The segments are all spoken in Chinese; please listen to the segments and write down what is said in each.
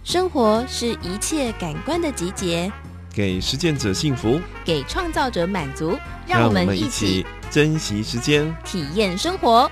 生活是一切感官的集结， 给实践者幸福， 给创造者满足。 让我们一起珍惜时间， 体验生活。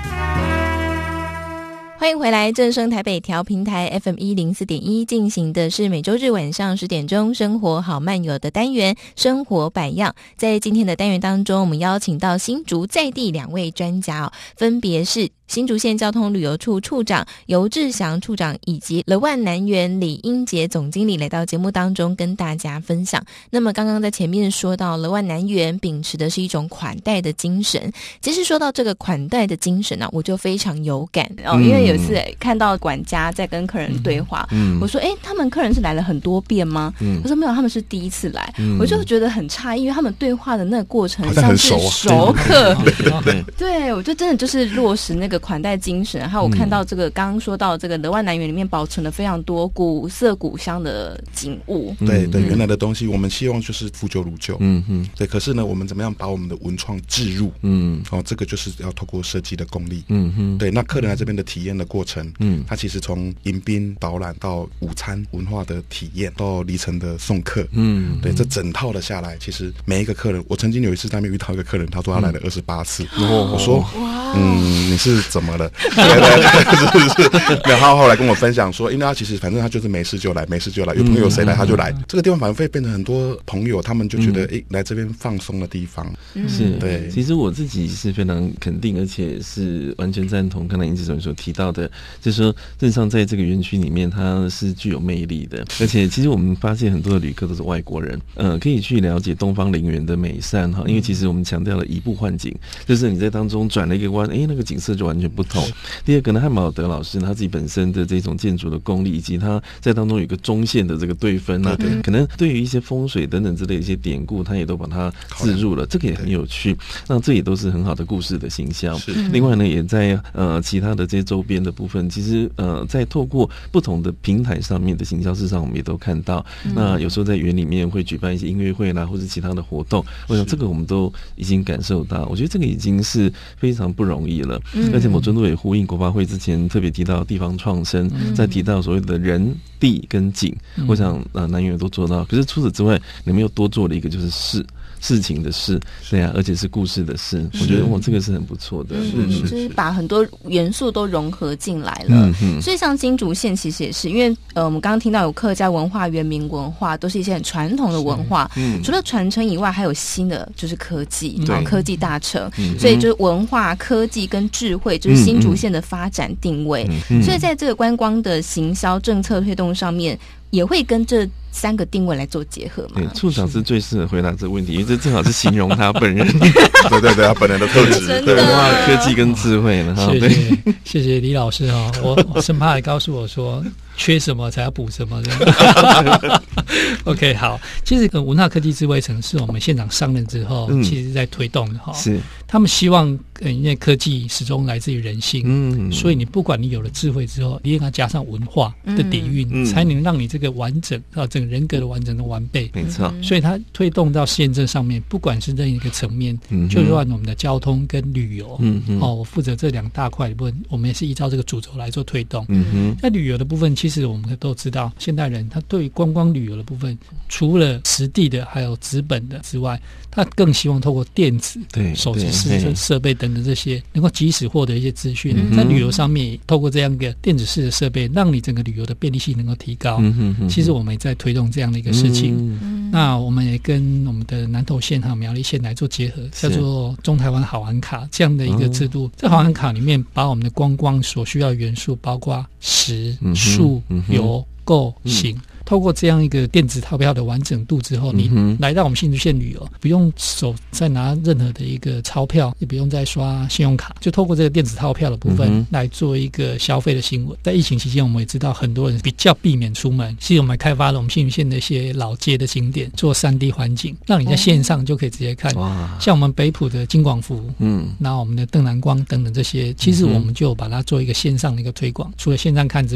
欢迎回来，正声台北调频台 FM104.1 进行的是每周日晚上10点钟生活好漫游的单元生活百样。在今天的单元当中，我们邀请到新竹在地2位专家分别是新竹县交通旅游处处长游志祥处长以及乐万南园李英杰总经理来到节目当中跟大家分享。那么刚刚在前面说到乐万南园秉持的是一种款待的精神，其实说到这个款待的精神我就非常有感因为有一次看到管家在跟客人对话，我说他们客人是来了很多遍吗？他说没有，他们是第一次来。我就觉得很诧异，因为他们对话的那个过程像是熟客。对，我就真的就是落实那个款待精神。还有我看到这个刚刚说到这个乐万南园里面保存了非常多古色古香的景物。 对对，原来的东西我们希望就是复旧如旧。对，可是呢，我们怎么样把我们的文创置入？这个就是要透过设计的功力。对，那客人来这边的体验的过程，他其实从迎宾导览到午餐文化的体验，到离城的送客，对，这整套的下来，其实每一个客人，我曾经有一次在那边遇到一个客人，他说他来了28次，我说你是怎么了？是。然后后来跟我分享说，因为他其实反正他就是没事就来，没事就来，有朋友谁来他就来。这个地方反而会变成很多朋友，他们就觉得来这边放松的地方。 是， 对。 其实我自己是非常肯定，而且是完全赞同刚才英志总所提到的，就是说镇上在这个园区里面它是具有魅力的，而且其实我们发现很多的旅客都是外国人，可以去了解东方陵园的美善哈，因为其实我们强调了移步换景，就是你在当中转了一个弯，那个景色就完全不同。第二个呢，汉堡德老师他自己本身的这种建筑的功力，以及他在当中有一个中线的这个对分可能对于一些风水等等之类的一些典故，他也都把它置入了，这个也很有趣。那这也都是很好的故事的形象。另外呢，也在其他的这些周边的部分，其实在透过不同的平台上面的行销，事实上我们也都看到。那有时候在园里面会举办一些音乐会啦，或者其他的活动，我想这个我们都已经感受到。我觉得这个已经是非常不容易了。而且某程度也呼应国发会之前特别提到地方创生，在提到所谓的人地跟景，我想南园都做到。可是除此之外，你们又多做了一个就是事情的事，对啊，而且是故事的事，我觉得这个是很不错的。 就是把很多元素都融合进来了。所以像新竹县其实也是，因为我们刚刚听到有客家文化、原民文化，都是一些很传统的文化。除了传承以外，还有新的就是科技，科技大成。所以就是文化、科技跟智慧，就是新竹县的发展定位。所以在这个观光的行销政策推动上面，也会跟这3个定位来做结合嘛？ 对，处长是最适合回答这个问题，因为这正好是形容他本人。 对，他本人的特质， 对，文化、科技跟智慧了哈。 谢谢李老师哈，我生怕你告诉我说缺什么才要补什么。OK， 好，其实文化科技智慧城是我们县长上任之后，其实在推动的哈。是，他们希望因为科技始终来自于人性，所以你不管你有了智慧之后，你也要加上文化的底蕴，才能让你这个完整整个人格的完整的完备。 没错， 所以它推动到县政上面，不管是任一个层面，就是说我们的交通跟旅游，我负责这2大块的部分，我们也是依照这个主轴来做推动。在旅游的部分，其实我们都知道，现代人他对于观光旅游的部分，除了实地的还有纸本的之外，他更希望透过电子、手机设备等等这些，能够及时获得一些资讯。在旅游上面，透过这样一个电子式的设备，让你整个旅游的便利性能够提高。其实我们也在推动这样的一个事情。那我们也跟我们的南投县还有苗栗县来做结合，叫做中台湾好玩卡这样的一个制度。这好玩卡里面把我们的观光所需要的元素，包括食、宿、游、购、行，透过这样一个电子套票的完整度之后，你来到我们新竹县旅游，不用手再拿任何的一个钞票，也不用再刷信用卡，就透过这个电子套票的部分来做一个消费的行为。在疫情期间，我们也知道很多人比较避免出门，所以我们开发了我们新竹县的一些老街的景点，做3D 环境，让你在线上就可以直接看。像我们北埔的金广福，然后我们的邓南光等等这些，其实我们就把它做一个线上的一个推广。除了线上看之外，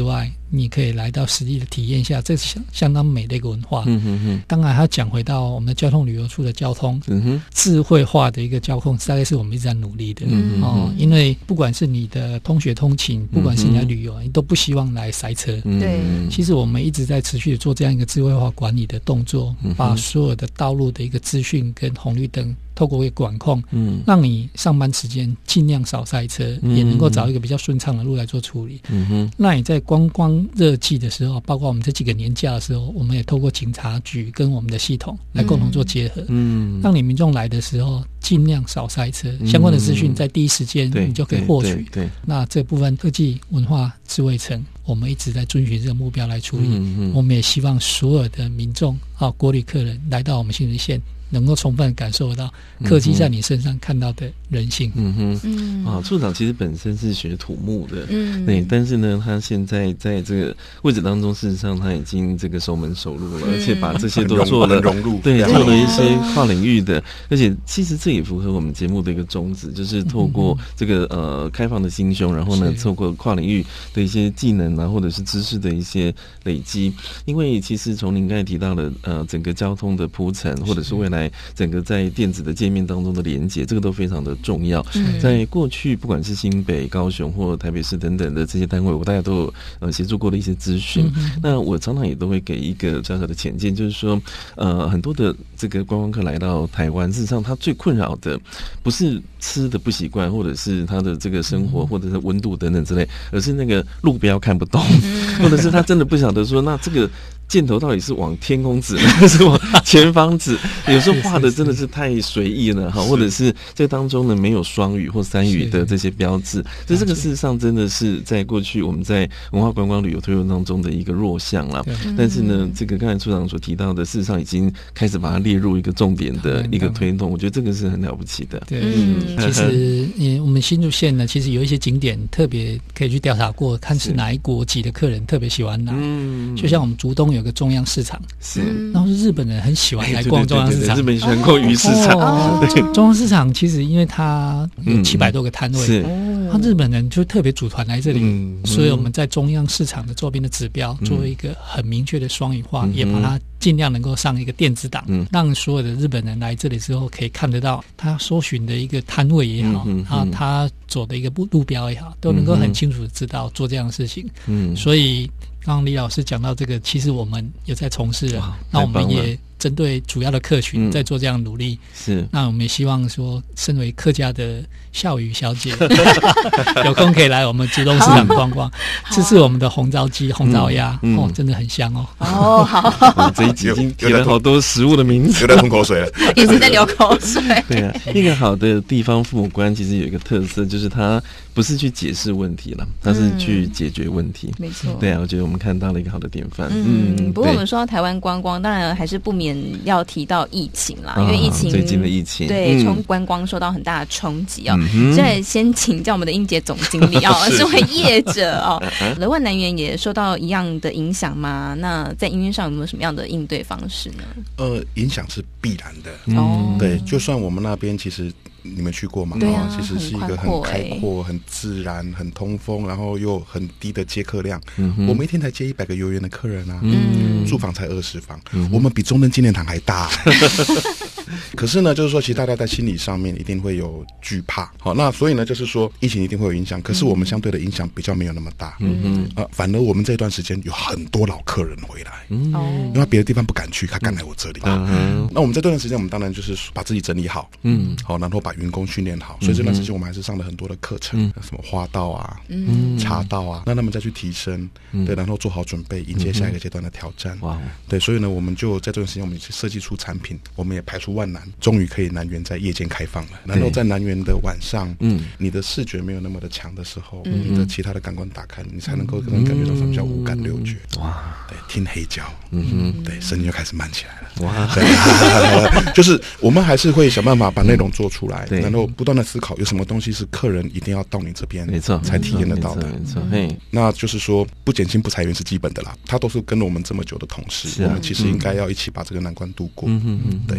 你可以来到实地的体验一下，这是相当美的一个文化。当然，他讲回到我们的交通旅游处的交通，智慧化的一个交通，大概是我们一直在努力的。因为不管是你的通学通勤，不管是你的旅游，你都不希望来塞车。 对， 其实我们一直在持续的做这样一个智慧化管理的动作，把所有的道路的一个资讯跟红绿灯透过一个管控，让你上班时间尽量少塞车，也能够找一个比较顺畅的路来做处理。那你在观光热季的时候，包括我们这几个年假的时候，我们也透过警察局跟我们的系统来共同做结合，让你民众来的时候尽量少塞车，相关的资讯在第一时间你就可以获取。那这部分科技文化智慧城，我们一直在遵循这个目标来处理。我们也希望所有的民众国旅客人来到我们新竹县，能够充分感受到科技在你身上看到的人性。 处长其实本身是学土木的，对，但是呢，他现在在这个位置当中，事实上他已经这个熟门熟路了，而且把这些都做了融入， 对，做了一些跨领域的，而且其实这也符合我们节目的一个宗旨，就是透过这个开放的心胸，然后呢，透过跨领域的一些技能啊，或者是知识的一些累积。因为其实从您刚才提到的整个交通的铺陈，或者是未来整个在电子的界面当中的连结，这个都非常的重要。在过去不管是新北、高雄或台北市等等的这些单位，我大家都有协助过的一些资讯。那我常常也都会给一个小小的浅见，就是说很多的这个观光客来到台湾，事实上他最困扰的不是吃的不习惯，或者是他的这个生活或者是温度等等之类，而是那个路标看不懂，或者是他真的不晓得说那这个箭头到底是往天空指还是往前方指，有时候画的真的是太随意了哈，或者是这当中呢没有双语或三语的这些标志，所以这个事实上真的是在过去我们在文化观光旅游推动当中的一个弱项啦。但是呢，这个刚才处长所提到的，事实上已经开始把它列入一个重点的一个推动，我觉得这个是很了不起的。 对，其实我们新竹县呢，其实有一些景点特别可以去调查过，看是哪一国籍的客人特别喜欢来。就像我们竹东有个中央市场，然后是日本人很喜欢来逛中央市场， 日本喜欢逛鱼市场。 中央市场其实因为它有700多个摊位，他日本人就特别组团来这里，所以我们在中央市场的周边的指标做一个很明确的双语化，也把它尽量能够上一个电子档，让所有的日本人来这里之后可以看得到他搜寻的一个摊位也好，他走的一个路标也好，都能够很清楚的知道做这样的事情。所以刚刚李老师讲到这个，其实我们有在从事了，那我们也针对主要的客群在做这样的努力。那我们也希望说，身为客家的笑语小姐有空可以来我们竹东市场逛逛，这是我们的红糟鸡、红糟鸭，真的很香哦。 好，这一集已经提了好多食物的名字， 有在吞口水了， 一直在流口水。 对啊，一个好的地方父母官其实有一个特色，就是他不是去解释问题了，他是去解决问题。 没错， 对啊，我觉得我们看到了一个好的典范。 不过我们说到台湾观光，当然还是不免要提到疫情啦，因为疫情最近的疫情， 对，从观光受到很大的冲击哦。所以先请教我们的英杰总经理身为业者乐万南园也受到一样的影响吗？那在营运上有没有什么样的应对方式呢？ 影响是必然的。对，就算我们那边其实你们去过嘛？ 对啊， 其实是一个很开阔、很自然、很通风，然后又很低的接客量。我们一天才接100个游园的客人啊，住房才20房，我们比中正纪念堂还大。可是呢，就是说，其实大家在心理上面一定会有惧怕。好，那所以呢，就是说，疫情一定会有影响，可是我们相对的影响比较没有那么大。反而我们这段时间有很多老客人回来，因为别的地方不敢去，他敢来我这里。那我们在这段时间，我们当然就是把自己整理好，好，然后把员工训练好。所以这段时间我们还是上了很多的课程，什么花道啊、茶道啊，让他们再去提升，对，然后做好准备，迎接下一个阶段的挑战。对，所以呢，我们就在这段时间，我们设计出产品，我们也排除万难，终于可以南园在夜间开放了。然后在南园的晚上，你的视觉没有那么的强的时候，你的其他的感官打开，你才能够可能感觉到什么叫五感六觉。对，听黑胶，对，声音就开始慢起来了。就是我们还是会想办法把内容做出来，然后不断的思考有什么东西是客人一定要到你这边才体验得到的。那就是说不减薪不裁员是基本的啦，他都是跟了我们这么久的同事，我们其实应该要一起把这个难关度过。对，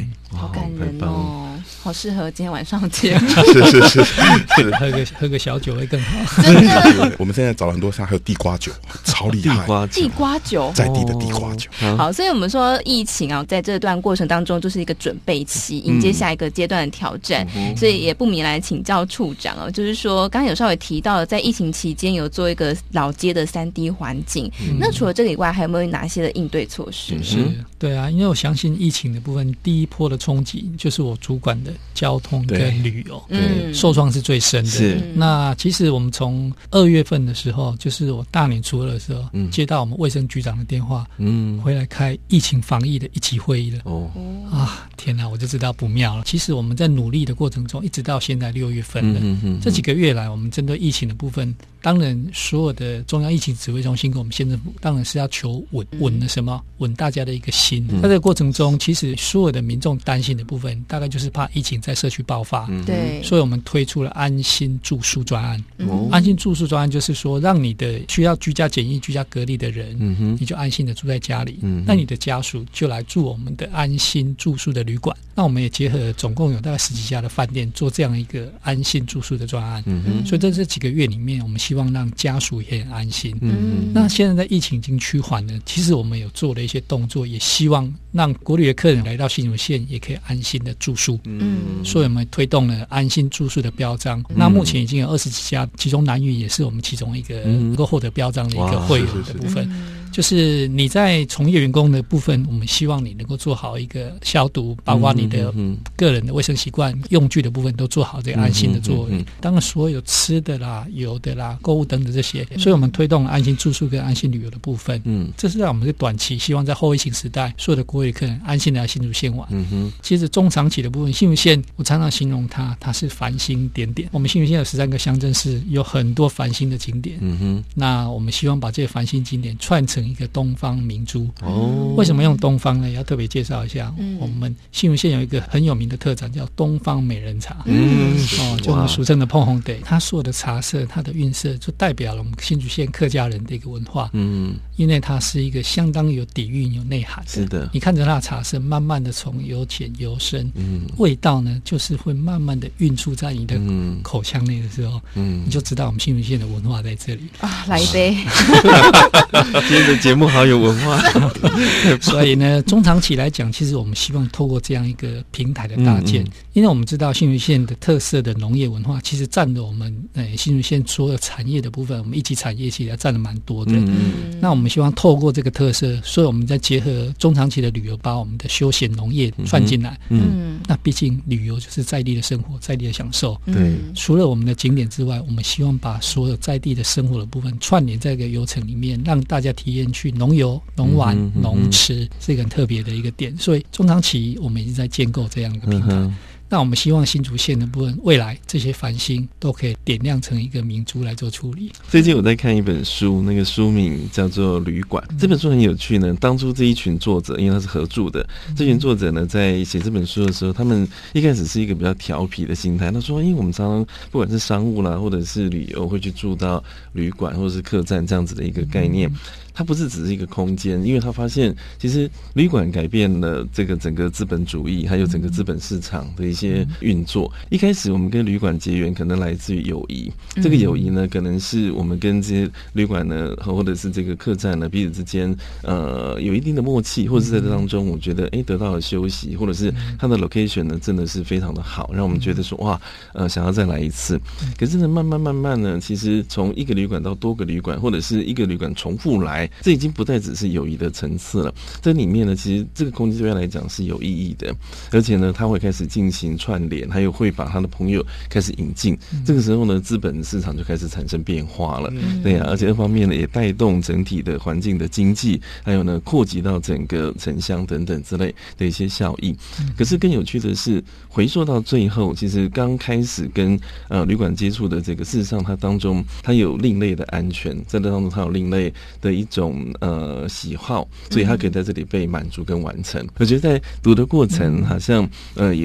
感人哦，好适合今天晚上节目。 是， 喝个小酒会更好。 真的， 我们现在找了很多像还有地瓜酒，超厉害。 地瓜酒， 在地的地瓜酒。 好，所以我们说疫情啊，在这段过程当中就是一个准备期，迎接下一个阶段的挑战。所以也不免来请教处长哦，就是说刚刚有稍微提到了，在疫情期间有做一个老街的3D 环境。那除了这个以外，还有没有哪些的应对措施？ 是，对啊，因为我相信疫情的部分，第一波的冲击就是我主管的交通跟旅游，受创是最深的。 是， 那其实我们从2月份的时候，就是我大年初2的时候，接到我们卫生局长的电话，回来开疫情防疫的一级会议了。天哪，我就知道不妙了。其实我们在努力的过程中，一直到现在6月份了，这几个月来，我们针对疫情的部分，当然所有的中央疫情指挥中心跟我们县政府，当然是要求稳的什么，稳大家的一个心。在这个过程中，其实所有的民众担心的部分，大概就是怕疫情在社区爆发。 对， 所以我们推出了安心住宿专案。安心住宿专案就是说，让你的需要居家检疫、居家隔离的人，你就安心的住在家里。那你的家属就来住我们的安心住宿的旅馆。那我们也结合总共有大概10几家的饭店，做这样一个安心住宿的专案。所以在这几个月里面，我们希望让家属也很安心。那现在疫情已经趋缓了，其实我们有做了一些动作，也希望让国旅的客人来到新竹县也可以安心的住宿。所以我们推动了安心住宿的标章。那目前已经有20几家，其中南屿也是我们其中一个能够获得标章的一个会员的部分。就是你在从业员工的部分，我们希望你能够做好一个消毒，包括你的个人的卫生习惯、用具的部分都做好这个安心的作为。当然，所有吃的啦、油的啦、购物等等这些，所以我们推动安心住宿跟安心旅游的部分。这是在我们的短期，希望在后疫情时代，所有的国旅客人安心的来新竹县玩。其实中长期的部分，新竹县我常常形容它是繁星点点。我们新竹县有13个乡镇市，有很多繁星的景点。那我们希望把这些繁星景点串成一个东方明珠。为什么用东方呢？要特别介绍一下，我们新竹县有一个很有名的特产叫东方美人茶。就我们俗称的碰红得，它所有的茶色，它的韵色就代表了我们新竹县客家人的一个文化。因为它是一个相当有底蕴、有内涵的。 是的， 你看着它的茶色，慢慢的从由浅由深，味道呢，就是会慢慢的运出在你的口腔内的时候，你就知道我们新竹县的文化在这里啊！来一杯。 今天的节目好有文化。 所以呢，中长期来讲，其实我们希望透过这样一个平台的搭建，因为我们知道新竹县的特色的农业文化，其实占了我们新竹县所有产业的部分，我们一级产业其实占了蛮多的。那我们希望透过这个特色，所以我们再结合中长期的旅游，把我们的休闲农业串进来。那毕竟旅游就是在地的生活，在地的享受。 对， 除了我们的景点之外，我们希望把所有在地的生活的部分串联在一个游程里面，让大家体验去农游、农玩、农吃，是一个很特别的一个点。所以中长期我们一直在建构这样一个平台。那我们希望新竹县的部分，未来这些繁星都可以点亮成一个明珠来做处理。 最近我在看一本书，那个书名叫做《旅馆》。这本书很有趣呢。当初这一群作者，因为他是合著的，这群作者呢在写这本书的时候，他们一开始是一个比较调皮的心态。他说：“因为我们常常不管是商务啦，或者是旅游，会去住到旅馆或者是客栈这样子的一个概念。”它不是只是一个空间，因为他发现其实旅馆改变了这个整个资本主义还有整个资本市场的一些运作。一开始我们跟旅馆结缘可能来自于友谊，这个友谊呢可能是我们跟这些旅馆呢或者是这个客栈呢彼此之间有一定的默契，或者是在这当中我觉得得到了休息，或者是它的 location 呢真的是非常的好，让我们觉得说哇想要再来一次。可是呢慢慢呢，其实从一个旅馆到多个旅馆，或者是一个旅馆重复来，这已经不再只是友谊的层次了。这里面呢，其实这个空间对他来讲是有意义的，而且呢，他会开始进行串联，还有会把他的朋友开始引进。这个时候呢，资本市场就开始产生变化了，对啊，而且二方面呢，也带动整体的环境的经济，还有呢，扩及到整个城乡等等之类的一些效益。可是更有趣的是，回溯到最后，其实刚开始跟旅馆接触的这个，事实上它当中它有另类的安全，在这当中它有另类的一种喜好，所以它可以在这里被满足跟完成。我觉得在读的过程好像也在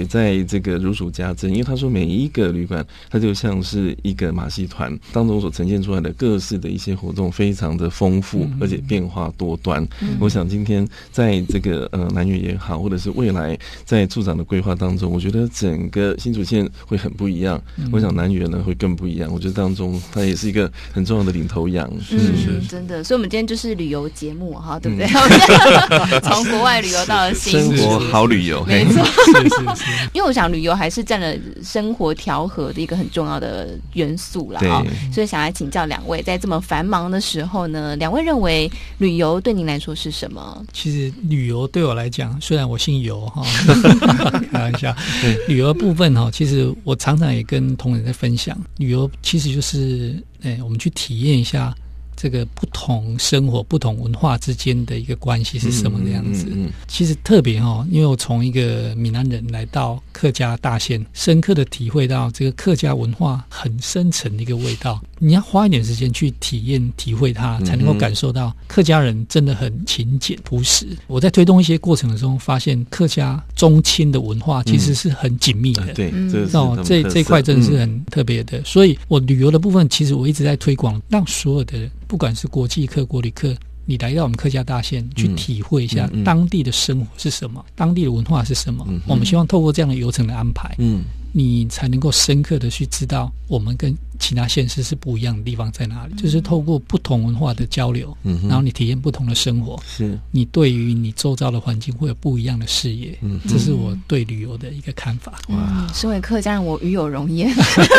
这个如数家珍，因为他说每一个旅馆它就像是一个马戏团当中所呈现出来的各式的一些活动非常的丰富，而且变化多端。我想今天在这个南园也好，或者是未来在处长的规划当中，我觉得整个新竹县会很不一样。我想南园呢会更不一样。我觉得当中它也是一个很重要的领头羊。 是真的。所以我们今天就是旅游节目哈，对不对？从国外旅游到了新竹， 生活好旅游， 没错。 是因为我想旅游还是占了生活调和的一个很重要的元素啦。所以想来请教两位，在这么繁忙的时候呢，两位认为旅游对您来说是什么？ 其实旅游对我来讲，虽然我姓游哈，开玩笑，旅游的部分哈，其实我常常也跟同仁在分享，旅游其实就是我们去体验一下这个不同生活、不同文化之间的一个关系是什么的样子。其实特别因为我从一个闽南人来到客家大县，深刻的体会到这个客家文化很深层的一个味道。你要花一点时间去体验、体会它，才能够感受到客家人真的很勤俭朴实。我在推动一些过程的时候，发现客家中亲的文化其实是很紧密的。 对， 这一块真的是很特别的。所以我旅游的部分，其实我一直在推广，让所有的人，不管是国际客、国旅客，你来到我们客家大县去体会一下当地的生活是什么，当地的文化是什么。我们希望透过这样的游程的安排，你才能够深刻的去知道我们跟其他县市是不一样的地方在哪里。就是透过不同文化的交流，然后你体验不同的生活， 是你对于你周遭的环境会有不一样的视野。这是我对旅游的一个看法。 身为客家人，我与有荣焉。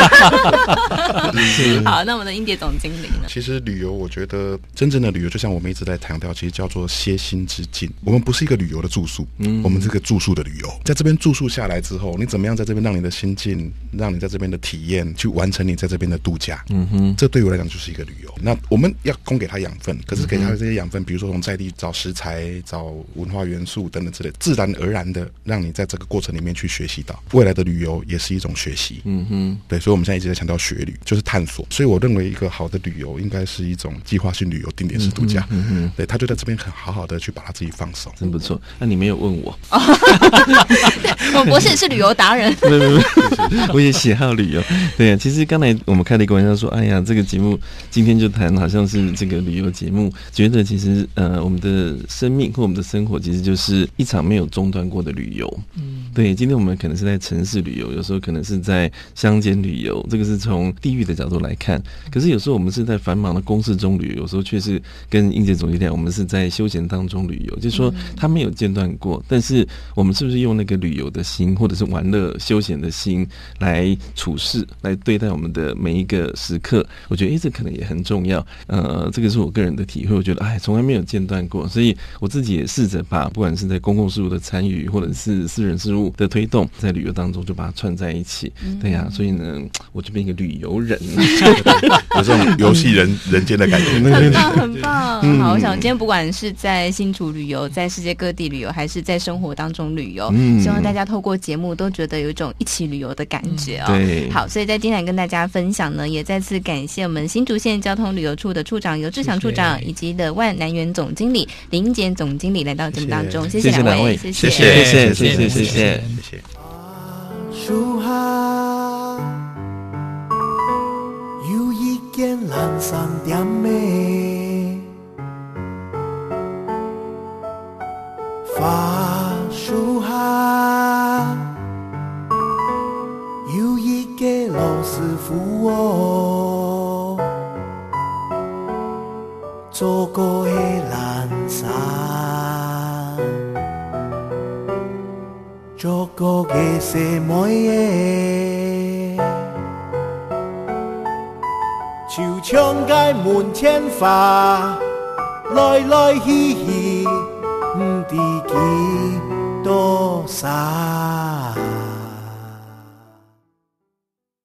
好，那我们的英蝶总经理呢？ 其实旅游，我觉得真正的旅游，就像我们一直在强调，其实叫做歇心之境。我们不是一个旅游的住宿，我们是个住宿的旅游。在这边住宿下来之后，你怎么样在这边让你的心境，让你在这边的体验，去完成你在这边的度假。这对我来讲就是一个旅游。那我们要供给他养分，可是给他的这些养分，比如说从在地找食材、找文化元素等等之类，自然而然的让你在这个过程里面去学习到。未来的旅游也是一种学习。对，所以我们现在一直在强调学旅，就是探索。所以我认为一个好的旅游应该是一种计划性旅游、定点式度假。对，他就在这边很好好的去把他自己放松， 真不错。那你没有问我， 我博士是旅游达人。 我也喜好旅游。对啊，其实刚才我们开了一个玩笑说，哎呀，这个节目今天就谈好像是这个旅游节目，觉得其实我们的生命或我们的生活其实就是一场没有中断过的旅游。对，今天我们可能是在城市旅游，有时候可能是在乡间旅游，这个是从地域的角度来看。可是有时候我们是在繁忙的公事中旅游，有时候却是跟英杰总经理，我们是在休闲当中旅游，就是说它没有间断过。但是我们是不是用那个旅游的心，或者是玩乐休闲的心来处事，来对待我们的每一个时刻？我觉得这可能也很重要。这个是我个人的体会，我觉得从来没有间断过。所以我自己也试着把不管是在公共事务的参与，或者是私人事务的推动，在旅游当中就把它串在一起。对呀，所以呢，我就变一个旅游人， 有这种游戏人间的感觉， 很棒，很棒。好，我想今天不管是在新竹旅游，在世界各地旅游，还是在生活当中旅游，希望大家透过节目都觉得有一种一起旅游的感觉哦。 对， 好，所以在今天跟大家分享呢，也再次感谢我们新竹县交通旅游处的处长尤志祥处长，以及的万南园总经理林英杰总经理来到节目当中，谢谢两位，谢谢， 谢谢，谢谢，谢谢。 树下有一间蓝山店的花树下有一个老师傅哦，做过的蓝山，做过的什么耶？就像街滿天花，來來去去，唔知幾多山。